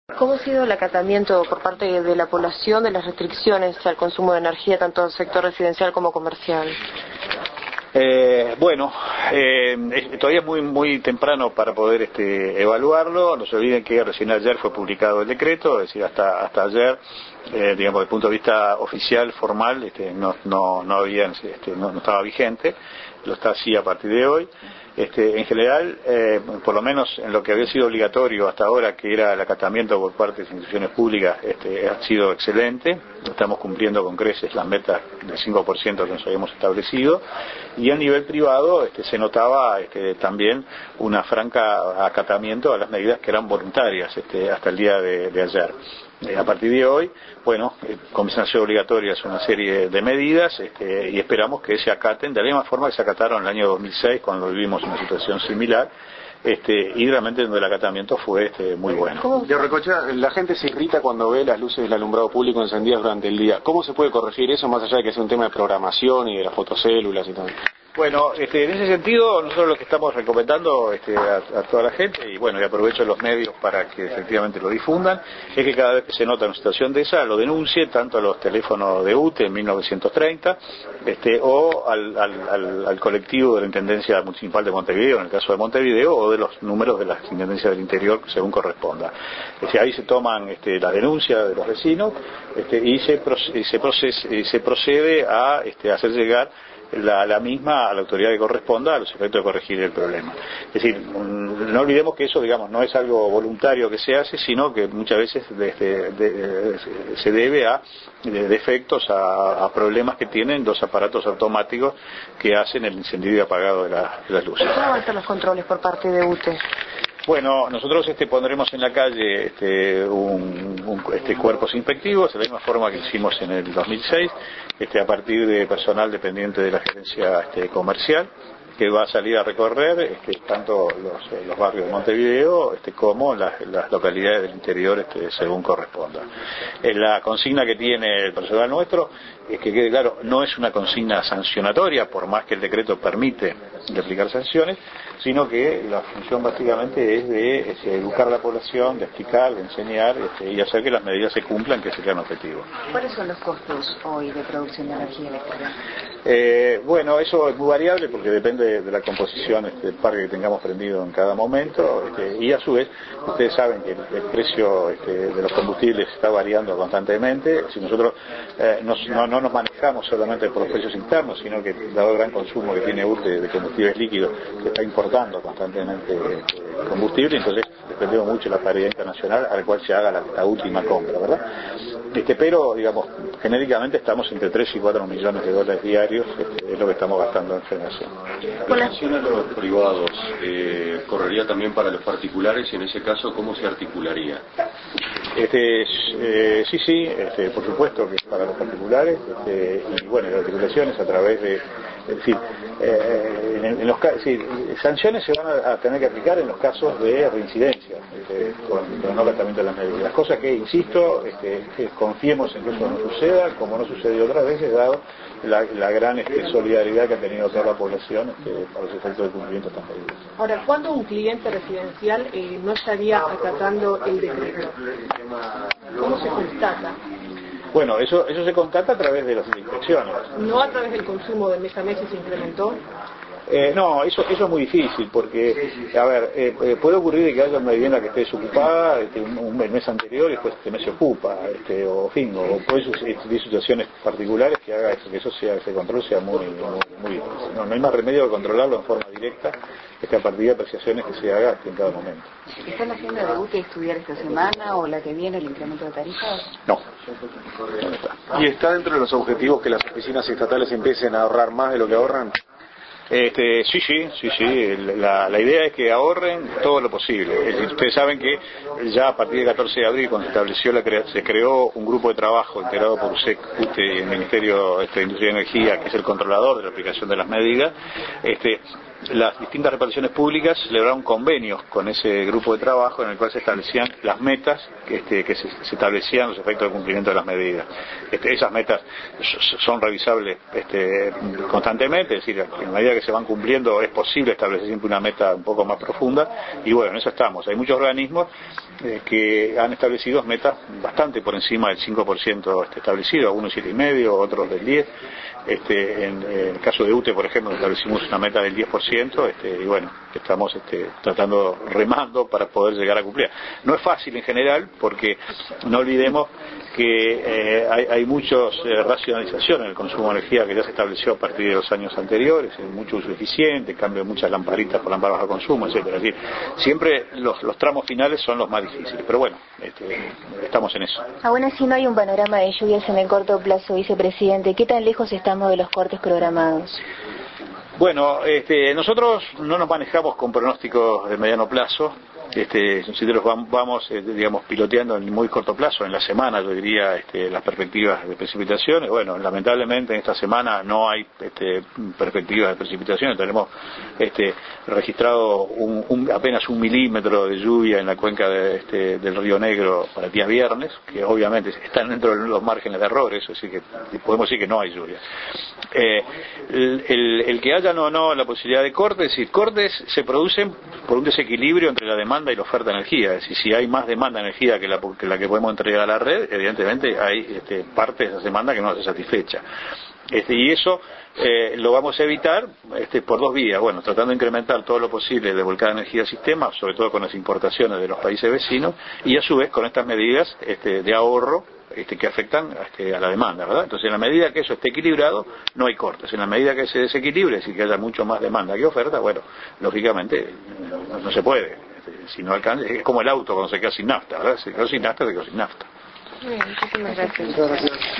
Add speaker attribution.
Speaker 1: ¿Cómo ha sido el acatamiento por parte de la población de las restricciones al consumo de energía, tanto en el sector residencial como comercial?
Speaker 2: Todavía es muy temprano para poder evaluarlo. No se olviden que recién ayer fue publicado el decreto, es decir, hasta ayer, digamos, desde el punto de vista oficial, formal, no estaba vigente. Lo está así a partir de hoy. En general, por lo menos en lo que había sido obligatorio hasta ahora, que era el acatamiento por parte de las instituciones públicas, ha sido excelente. Estamos cumpliendo con creces las metas del 5% que nos habíamos establecido. Y a nivel privado se notaba también una franca acatamiento a las medidas que eran voluntarias hasta el día de ayer. A partir de hoy, comienzan a ser obligatorias una serie de medidas y esperamos que se acaten de la misma forma que se acataron en el año 2006 cuando vivimos una situación similar, y realmente donde el acatamiento fue muy bueno.
Speaker 3: De Recocha, la gente se irrita cuando ve las luces del alumbrado público encendidas durante el día. ¿Cómo se puede corregir eso más allá de que sea un tema de programación y de las fotocélulas y todo?
Speaker 2: Bueno, en ese sentido, nosotros lo que estamos recomendando a toda la gente, y aprovecho los medios para que efectivamente lo difundan, es que cada vez que se nota una situación de esa, lo denuncie tanto a los teléfonos de UTE en 1930, o al colectivo de la Intendencia Municipal de Montevideo, en el caso de Montevideo, o de los números de las Intendencias del Interior, según corresponda. Ahí se toman las denuncias de los vecinos, y se procede a hacer llegar la misma a la autoridad que corresponda a los efectos de corregir el problema. Es decir, no olvidemos que eso, no es algo voluntario que se hace, sino que muchas veces se debe a defectos, a problemas que tienen los aparatos automáticos que hacen el encendido y apagado de las luces.
Speaker 1: ¿Cómo van a ser los controles por parte de UTE?
Speaker 2: Bueno, nosotros pondremos en la calle cuerpos inspectivos, de la misma forma que hicimos en el 2006, a partir de personal dependiente de la gerencia comercial, que va a salir a recorrer tanto los barrios de Montevideo como las localidades del interior según corresponda. La consigna que tiene el personal nuestro es que quede claro, no es una consigna sancionatoria, por más que el decreto permite de aplicar sanciones, sino que la función básicamente es de educar a la población, de explicar, de enseñar y hacer que las medidas se cumplan, que sería un objetivo.
Speaker 1: ¿Cuáles son los costos hoy de producción de energía eléctrica?
Speaker 2: Eso es muy variable porque depende de la composición del parque que tengamos prendido en cada momento, y a su vez ustedes saben que el precio de los combustibles está variando constantemente. Si nosotros no nos manejamos solamente por los precios internos, sino que dado el gran consumo que tiene UTE de combustibles líquidos, que está importando constantemente combustible, entonces dependemos mucho de la paridad internacional a la cual se haga la última compra, ¿verdad? Pero, genéricamente estamos entre 3 y 4 millones de dólares diarios, es lo que estamos gastando en generación.
Speaker 4: En relación a los privados, ¿correría también para los particulares y en ese caso cómo se articularía?
Speaker 2: Sí, por supuesto que es para los particulares, y la articulación es a través de, sanciones se van a tener que aplicar en los casos de reincidencia, con no acatamiento de las medidas. Las cosas que, insisto, que confiemos en que eso no suceda, como no sucedió otras veces, dado la gran solidaridad que ha tenido toda la población para los efectos del cumplimiento de estas medidas.
Speaker 5: Ahora, ¿cuándo un cliente residencial no estaría acatando el decreto? ¿Cómo se constata?
Speaker 2: Bueno, eso se constata a través de las inspecciones.
Speaker 5: ¿No a través del consumo de mes a mes se incrementó?
Speaker 2: No, eso es muy difícil porque, puede ocurrir de que haya una vivienda que esté desocupada un mes anterior y después este mes se ocupa, o puede suceder situaciones particulares que haga que ese control sea muy difícil. No hay más remedio que controlarlo en forma directa, a partir de apreciaciones que se haga en cada momento.
Speaker 6: ¿Está en la agenda de UTE estudiar esta semana o la que viene el incremento de tarifas?
Speaker 2: No está.
Speaker 3: ¿Y está dentro de los objetivos que las oficinas estatales empiecen a ahorrar más de lo que ahorran?
Speaker 2: Sí. La idea es que ahorren todo lo posible. Ustedes saben que ya a partir del 14 de abril, cuando se estableció se creó un grupo de trabajo integrado por USEC, UTE y el Ministerio de Industria y Energía, que es el controlador de la aplicación de las medidas, las distintas reparticiones públicas celebraron convenios con ese grupo de trabajo en el cual se establecían las metas que se establecían los efectos de cumplimiento de las medidas. Esas metas son revisables constantemente, es decir, en la medida que se van cumpliendo es posible establecer siempre una meta un poco más profunda, y bueno, en eso estamos. Hay muchos organismos que han establecido metas bastante por encima del 5% establecido, algunos 7,5%, otros del 10%. En el caso de UTE, por ejemplo, establecimos una meta del 10%, y bueno, estamos remando para poder llegar a cumplir. No es fácil en general, porque no olvidemos que hay muchas racionalización en el consumo de energía que ya se estableció a partir de los años anteriores, mucho uso eficiente, cambio de muchas lamparitas por lámparas bajo consumo, etcétera. Es decir, siempre los tramos finales son los más difíciles, pero bueno, estamos en eso.
Speaker 7: Aún así no hay un panorama de lluvias en el corto plazo, vicepresidente. ¿Qué tan lejos estamos de los cortes programados?
Speaker 2: Bueno, nosotros no nos manejamos con pronósticos de mediano plazo. Nosotros vamos digamos, piloteando en muy corto plazo, en la semana, yo diría, las perspectivas de precipitaciones. Bueno, lamentablemente en esta semana no hay perspectivas de precipitaciones. Tenemos registrado apenas 1 milímetro de lluvia en la cuenca del Río Negro para el día viernes, que obviamente están dentro de los márgenes de error, eso, así que podemos decir que no hay lluvia. El que haya o no la posibilidad de cortes, es decir, cortes se producen por un desequilibrio entre la demanda y la oferta de energía. Es decir, si hay más demanda de energía que la que podemos entregar a la red, evidentemente hay parte de esa demanda que no se satisfecha. Y eso lo vamos a evitar por 2 vías. Bueno, tratando de incrementar todo lo posible de volcada de energía al sistema, sobre todo con las importaciones de los países vecinos, y a su vez con estas medidas de ahorro que afectan a la demanda, ¿verdad? Entonces, en la medida que eso esté equilibrado, no hay cortes. En la medida que se desequilibre, es decir, que haya mucho más demanda que oferta, bueno, lógicamente no se puede. Si no alcanza, es como el auto cuando se queda sin nafta, ¿verdad? Se quedó sin nafta, se quedó sin nafta.
Speaker 1: Bien, muchísimas gracias.